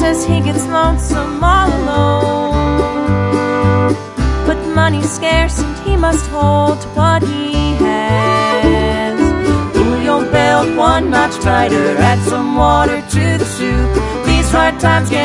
says he gets lonesome all alone, but money's scarce and he must hold to what he has. Julio bailed one notch brighter, add some water to the soup. These hard times get